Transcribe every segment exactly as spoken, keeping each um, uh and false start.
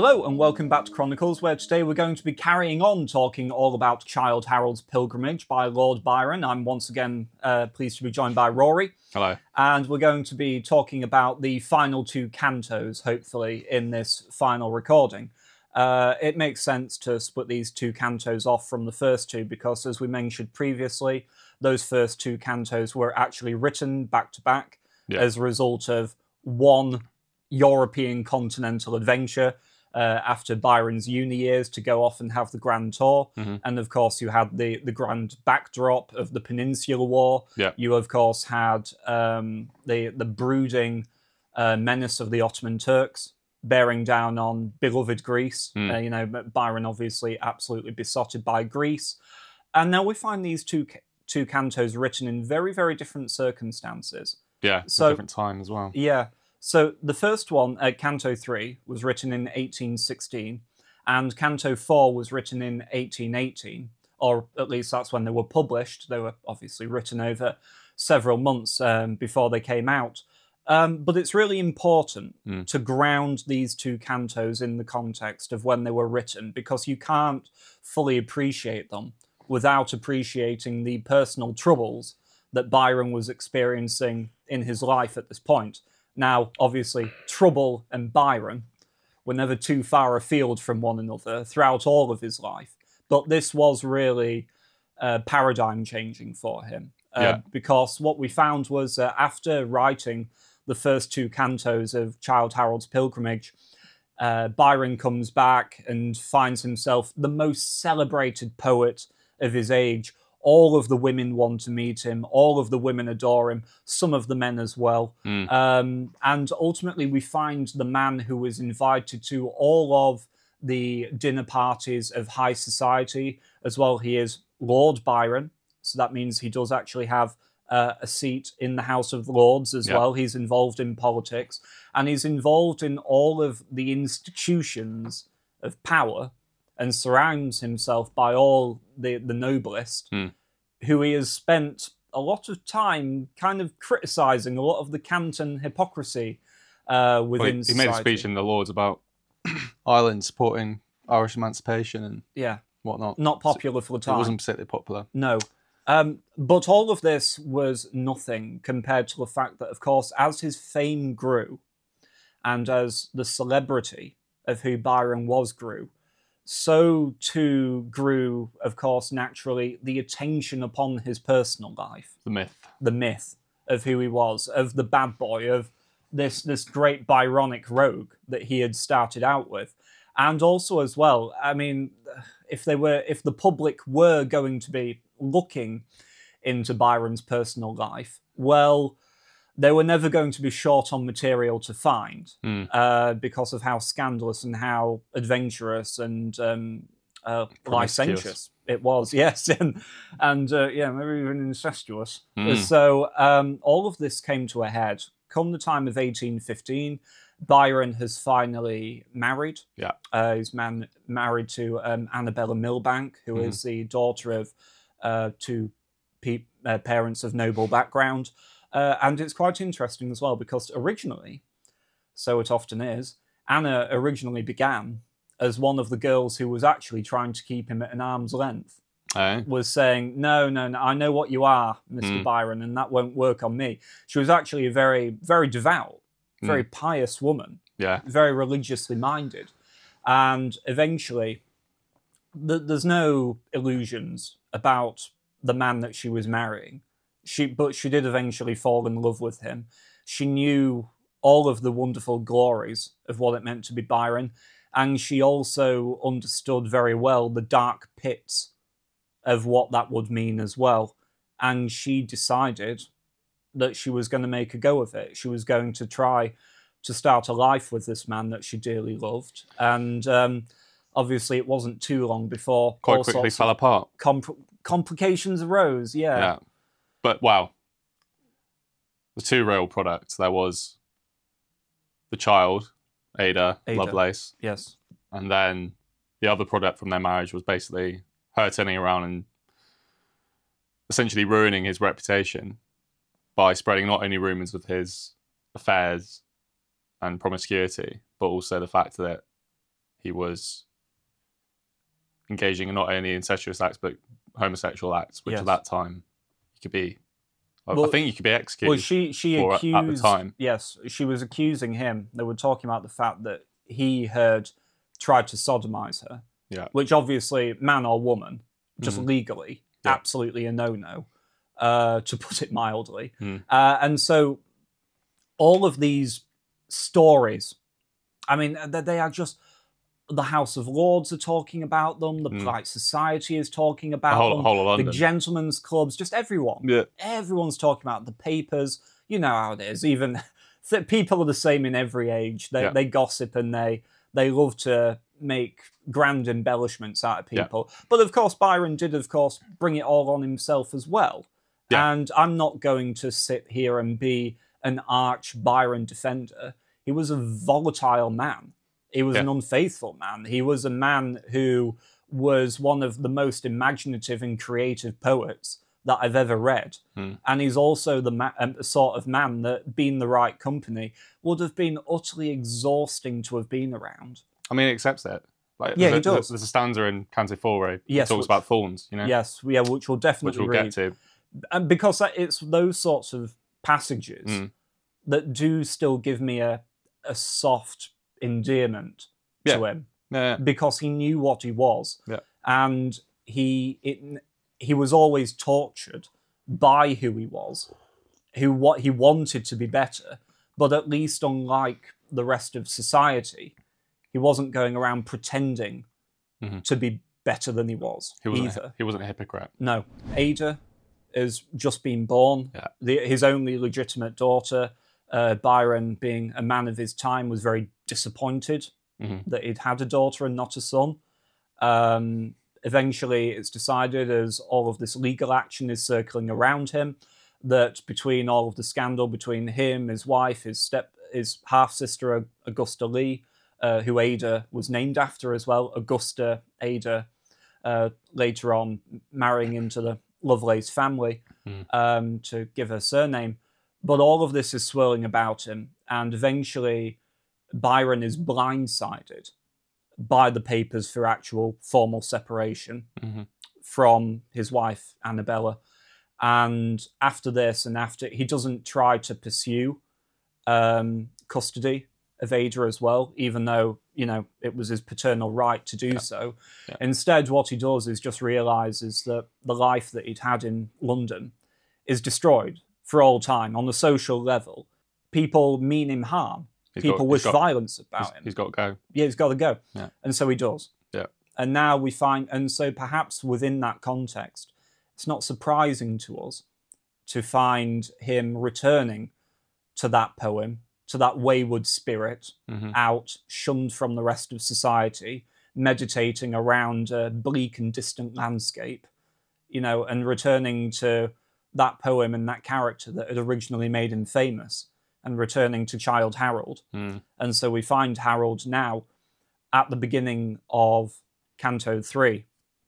Hello and welcome back to Chronicles, where today we're going to be carrying on talking all about Childe Harold's Pilgrimage by Lord Byron. I'm once again uh, pleased to be joined by Rory. Hello. And we're going to be talking about the final two cantos, hopefully, in this final recording. Uh, it makes sense to split these two cantos off from the first two because, as we mentioned previously, those first two cantos were actually written back-to-back Yeah. as a result of one European continental adventure uh, after Byron's uni years to go off and have the grand tour. Mm-hmm. And of course, you had the, the grand backdrop of the Peninsular War. Yeah. You, of course, had um, the, the brooding uh, menace of the Ottoman Turks bearing down on beloved Greece. Mm. Uh, you know, Byron obviously absolutely besotted by Greece. And now we find these two two cantos written in very, very different circumstances. Yeah, So- a different time as well. Yeah. So the first one, uh, Canto three, was written in eighteen sixteen, and Canto four was written in eighteen eighteen, or at least that's when they were published. They were obviously written over several months um, before they came out. Um, but it's really important Mm. to ground these two cantos in the context of when they were written, because you can't fully appreciate them without appreciating the personal troubles that Byron was experiencing in his life at this point. Now, obviously, trouble and Byron were never too far afield from one another throughout all of his life. But this was really uh, paradigm changing for him. Uh, Yeah. Because what we found was uh, after writing the first two cantos of Childe Harold's Pilgrimage, uh, Byron comes back and finds himself the most celebrated poet of his age. All of the women want to meet him. All of the women adore him. Some of the men as well. Mm. Um, and ultimately, we find the man who was invited to all of the dinner parties of high society as well. He is Lord Byron. So that means he does actually have uh, a seat in the House of Lords as Yeah. well. He's involved in politics. And he's involved in all of the institutions of power and surrounds himself by all the, the noblest, Hmm. who he has spent a lot of time kind of criticising a lot of the Canton hypocrisy uh, Well, within he, he society. made a speech in the Lords about Ireland supporting Irish emancipation and Yeah, whatnot. not popular for the It time. wasn't particularly popular. No. Um, but all of this was nothing compared to the fact that, of course, as his fame grew and as the celebrity of who Byron was grew, so too grew, of course, naturally, the attention upon his personal life, The myth. the myth of who he was, of the bad boy, of this this great Byronic rogue that he had started out with. And also as well, I mean, if they were if the public were going to be looking into Byron's personal life, well, they were never going to be short on material to find Mm. uh, because of how scandalous and how adventurous and um, uh, Promiscuous. licentious it was. Yes, and and uh, yeah, maybe even incestuous. Mm. So um, all of this came to a head come the time of eighteen fifteen. Byron has finally married. Yeah. Uh, he's man- married to um, Annabella Milbank, who Mhm. is the daughter of uh, two pe- uh, parents of noble background. Uh, and it's quite interesting as well, because originally, so it often is, Anna originally began as one of the girls who was actually trying to keep him at an arm's length, Eh? was saying, no, no, no, I know what you are, Mister Mm. Byron, and that won't work on me. She was actually a very, very devout, very pious woman, Yeah. very religiously minded. And eventually, th- there's no illusions about the man that she was marrying. She, but she did eventually fall in love with him. She knew all of the wonderful glories of what it meant to be Byron, and she also understood very well the dark pits of what that would mean as well. And she decided that she was going to make a go of it. She was going to try to start a life with this man that she dearly loved. And um, obviously, it wasn't too long before Quite all quickly sorts fell of apart. compl- complications arose. Yeah. Yeah. But wow. The two real products. There was the child, Ada, Ada. Lovelace, Yes. and then the other product from their marriage was basically her turning around and essentially ruining his reputation by spreading not only rumours of his affairs and promiscuity, but also the fact that he was engaging in not only incestuous acts but homosexual acts, which Yes. at that time you could be. I- Well- I think you could be executed. Well, she she for- at the accused time. Yes, she was accusing him. They were talking about the fact that he had tried to sodomize her. Yeah. Which obviously, man or woman, just legally, Yeah. absolutely a no-no, uh, to put it mildly. Mm. Uh, and so, all of these stories, I mean, they, they are just. The House of Lords are talking about them. The Mm. Polite Society is talking the about whole, them. whole of The London. gentlemen's clubs, just everyone. yeah. Everyone's talking about the papers. You know how it is. Even th- people are the same in every age. They Yeah. they gossip and they they love to make grand embellishments out of Yeah. people. But of course, Byron did, of course, bring it all on himself as well. Yeah. And I'm not going to sit here and be an arch Byron defender. He was a volatile man. He was Yeah. an unfaithful man. He was a man who was one of the most imaginative and creative poets that I've ever read. Mm. And he's also the ma- um, sort of man that, being the right company, would have been utterly exhausting to have been around. I mean, he accepts it. Like, Yeah, there's he a, does. There's a stanza in Canto four where he Yes, talks which- about thorns, you know, Yes, yeah, which we'll which definitely we'll read. get to. And because that- it's those sorts of passages Mm. that do still give me a, a soft endearment to him. Yeah. Because he knew what he was, Yeah. and he it, he was always tortured by who he was, who what he wanted to be better. But at least, unlike the rest of society, he wasn't going around pretending Mhm. to be better than he was He wasn't. either. A, he wasn't a hypocrite. No, Ada has just been born. Yeah. The, his only legitimate daughter. Uh, Byron, being a man of his time, was very disappointed Mhm. that he'd had a daughter and not a son. Um, eventually, it's decided, as all of this legal action is circling around him, that between all of the scandal between him, his wife, his step, his half sister Augusta Lee, uh, who Ada was named after as well, Augusta Ada, uh, later on marrying into the Lovelace family Mm. um, to give her surname. But all of this is swirling about him, and eventually Byron is blindsided by the papers for actual formal separation Mhm. from his wife, Annabella. And after this, and after, he doesn't try to pursue um, custody of Ada as well, even though, you know, it was his paternal right to do Yeah. so. Yeah. Instead, what he does is just realizes that the life that he'd had in London is destroyed for all time on the social level. People mean him harm. He's People got- he's wish got- violence about He's, him. he's got to go. Yeah, he's got to go. Yeah. And so he does. Yeah. And now we find, and so perhaps within that context, it's not surprising to us to find him returning to that poem, to that wayward spirit, Mhm. out, shunned from the rest of society, meditating around a bleak and distant landscape, you know, and returning to that poem and that character that had originally made him famous, and returning to Childe Harold. Mm. And so we find Harold now at the beginning of Canto three,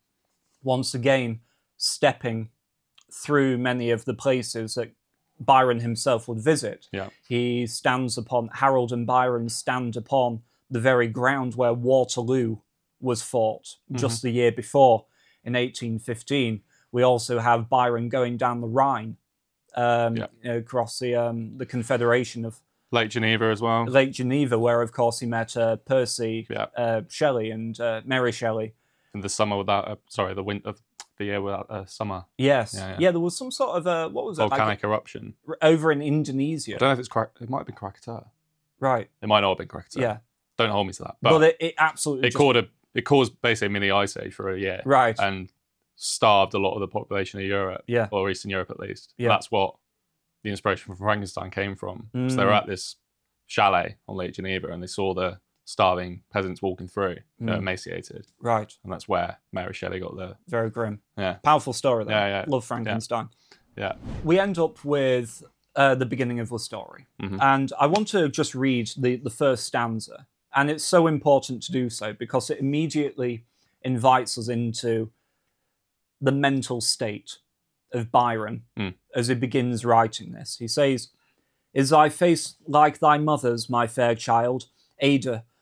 once again stepping through many of the places that Byron himself would visit. Yeah. He stands upon, Harold and Byron stand upon the very ground where Waterloo was fought just the year before in eighteen fifteen. We also have Byron going down the Rhine um, Yeah. you know, across the um, the Confederation of Lake Geneva as well. Lake Geneva, where of course he met uh, Percy Yeah. uh, Shelley and uh, Mary Shelley. In the summer without a sorry, the winter, the year without a summer Yes, Yeah, yeah, yeah. there was some sort of uh, what was it like, volcanic eruption. over in I Indonesia, don't know if it's Krak- it might have been Krakatoa. right? It might not have been Krakatoa. Yeah, Don't hold me to that. but, But, it, it absolutely it just- caused a it caused basically a mini ice age for a year, right. and starved a lot of the population of Europe, Yeah. or Eastern Europe at least. Yeah. That's what the inspiration for Frankenstein came from. So they were Mm. at this chalet on Lake Geneva, and they saw the starving peasants walking through, they were Mm. emaciated, Right, and that's where Mary Shelley got the very grim. yeah Powerful story, though. Yeah, yeah. Love Frankenstein. yeah. We end up with uh, the beginning of the story. Mhm. And I want to just read the, the first stanza. And it's so important to do so because it immediately invites us into the mental state of Byron Mm. as he begins writing this. He says, "Is thy face like thy mother's, my fair child? Ada,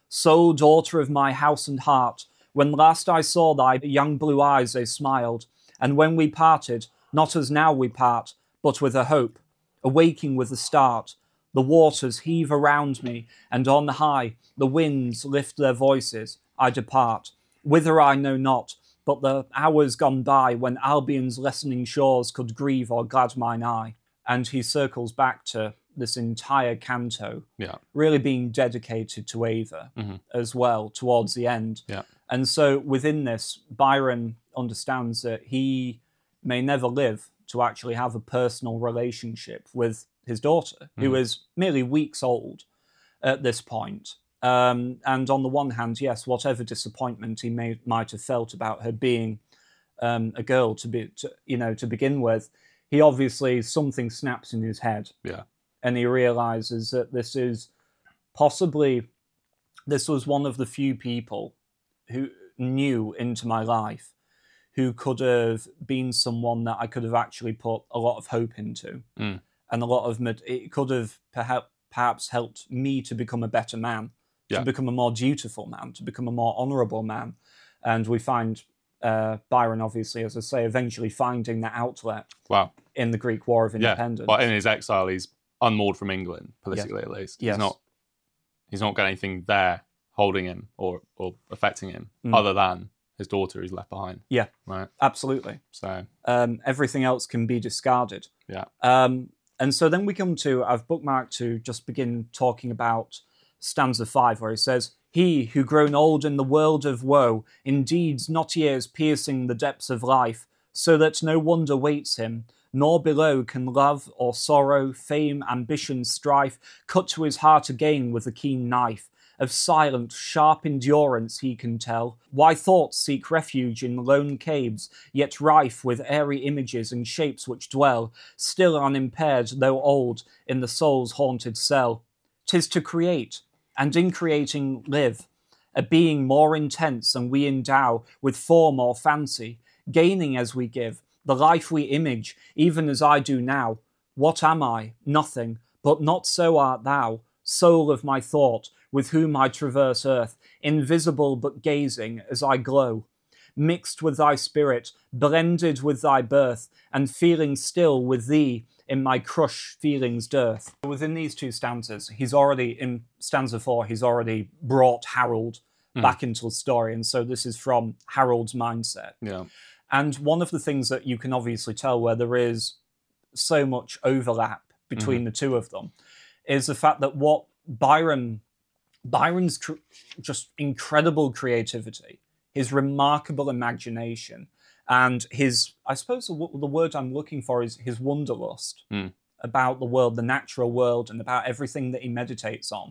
sole daughter of my house and heart, when last I saw thy young blue eyes they smiled, and when we parted, not as now we part, but with a hope, awaking with a start, the waters heave around me, and on high the winds lift their voices, I depart, whither I know not, but the hours gone by when Albion's lessening shores could grieve or glad mine eye. And he circles back to this entire canto, Yeah. really being dedicated to Ava Mm-hmm. as well towards the end. Yeah. And so within this, Byron understands that he may never live to actually have a personal relationship with his daughter, who Mhm. is merely weeks old at this point. Um, and on the one hand, yes, whatever disappointment he may might have felt about her being um, a girl to be, to, you know, to begin with, he obviously something snaps in his head, Yeah. and he realizes that this is possibly this was one of the few people who knew into my life who could have been someone that I could have actually put a lot of hope into, Mm. and a lot of it could have perhaps perhaps helped me to become a better man, Yeah. to become a more dutiful man, to become a more honourable man. And we find uh, Byron, obviously, as I say, eventually finding that outlet Wow. in the Greek War of Yeah. Independence. But in his exile, he's unmoored from England, politically at least. Yes. He's not. He's not got anything there holding him or or affecting him, Mm. other than his daughter who's left behind. Yeah. Right. Absolutely. So Um, everything else can be discarded. yeah. Um, and so then we come to, I've bookmarked to just begin talking about stanza five, where he says, he who grown old in the world of woe, in deeds not years piercing the depths of life, so that no wonder waits him, nor below can love or sorrow, fame, ambition, strife, cut to his heart again with a keen knife. Of silent, sharp endurance he can tell, why thoughts seek refuge in lone caves, yet rife with airy images and shapes which dwell, still unimpaired, though old, in the soul's haunted cell. 'Tis to create, and in creating live, a being more intense than we endow with form or fancy, gaining as we give, the life we image, even as I do now. What am I? Nothing, but not so art thou, soul of my thought, with whom I traverse earth, invisible but gazing as I glow, mixed with thy spirit, blended with thy birth, and feeling still with thee in my crushed feelings' dearth. Within these two stanzas, he's already, in stanza four, he's already brought Harold Mm. back into the story, and so this is from Harold's mindset. Yeah. And one of the things that you can obviously tell where there is so much overlap between the two of them is the fact that what Byron, Byron's cr- just incredible creativity, his remarkable imagination, and his, I suppose the, w- the word I'm looking for is his wanderlust Mm. about the world, the natural world, and about everything that he meditates on.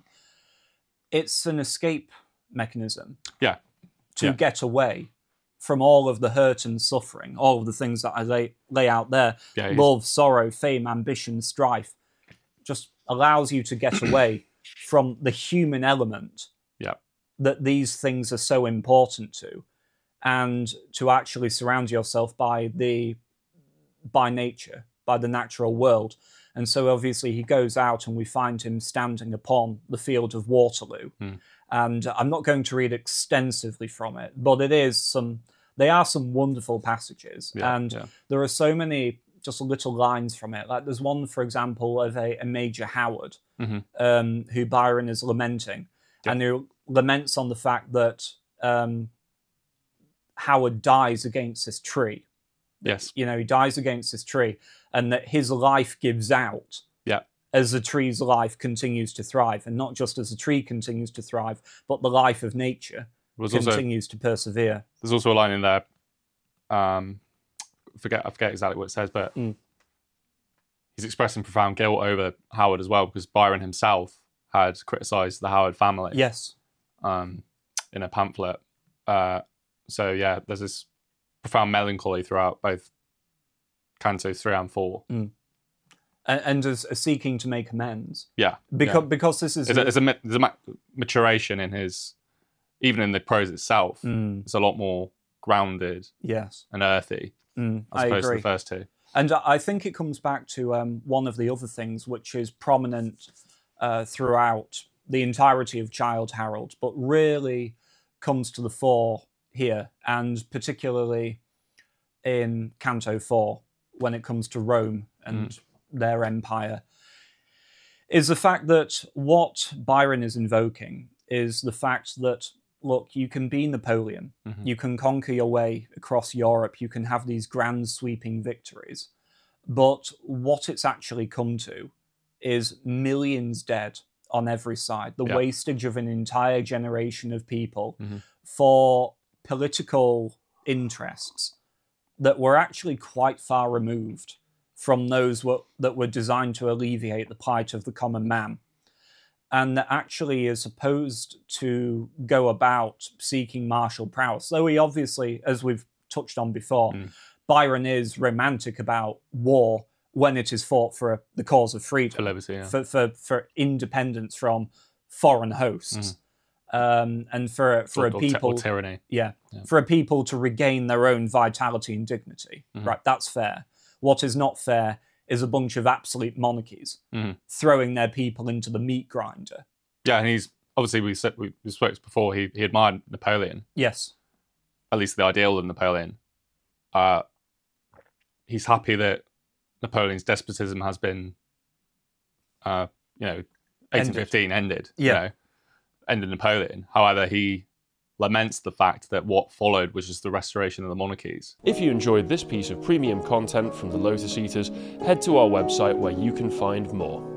It's an escape mechanism Yeah. to Yeah. get away from all of the hurt and suffering, all of the things that I lay, lay out there, Yeah. he's- love, sorrow, fame, ambition, strife, just allows you to get away from the human element Yeah. that these things are so important to, and to actually surround yourself by the by nature, by the natural world. And so obviously he goes out and we find him standing upon the field of Waterloo. Mm. And I'm not going to read extensively from it, but it is some they are some wonderful passages. Yeah, and yeah. there are so many just little lines from it. Like there's one, for example, of a, a Major Howard, Mhm. um, who Byron is lamenting, Yeah. and who laments on the fact that um, Howard dies against this tree. Yes. You know, he dies against this tree, and that his life gives out Yeah. as the tree's life continues to thrive, and not just as the tree continues to thrive, but the life of nature There's also continues to persevere. there's also a line in there. Um, forget I forget exactly what it says, but Mm. he's expressing profound guilt over Howard as well, because Byron himself had criticised the Howard family. Yes. Um, in a pamphlet. Uh, so yeah, there's this profound melancholy throughout both cantos three and four. And, and as, as seeking to make amends. Yeah, Because, yeah. because this is... There's, a, there's, a, ma- there's a ma- maturation in his, even in the prose itself. Mm, It's a lot more grounded yes. and earthy Mm, as I opposed to agree. the first two. And I think it comes back to um, one of the other things which is prominent uh, throughout the entirety of Childe Harold, but really comes to the fore here, and particularly in Canto four, when it comes to Rome and mm. their empire, is the fact that what Byron is invoking is the fact that, look, you can be Napoleon, mm-hmm. you can conquer your way across Europe, you can have these grand sweeping victories, but what it's actually come to is millions dead on every side, the yeah. wastage of an entire generation of people mm-hmm. for political interests that were actually quite far removed from those were, that were designed to alleviate the plight of the common man, and that actually is supposed to go about seeking martial prowess. Though he obviously, as we've touched on before, mm. Byron is romantic about war when it is fought for the cause of freedom, for liberty, yeah. for, for, for independence from foreign hosts, mm. um, and for for or, a people, or tyranny, yeah, yeah, for a people to regain their own vitality and dignity. Mm-hmm. Right, that's fair. What is not fair is a bunch of absolute monarchies mm-hmm. throwing their people into the meat grinder. Yeah, and he's obviously we said we, we spoke before. He he admired Napoleon. Yes, at least the ideal of Napoleon. Uh, he's happy that Napoleon's despotism has been, uh, you know, eighteen fifteen ended. ended yeah, you know, ended Napoleon. However, he laments the fact that what followed was just the restoration of the monarchies. If you enjoyed this piece of premium content from the Lotus Eaters, head to our website where you can find more.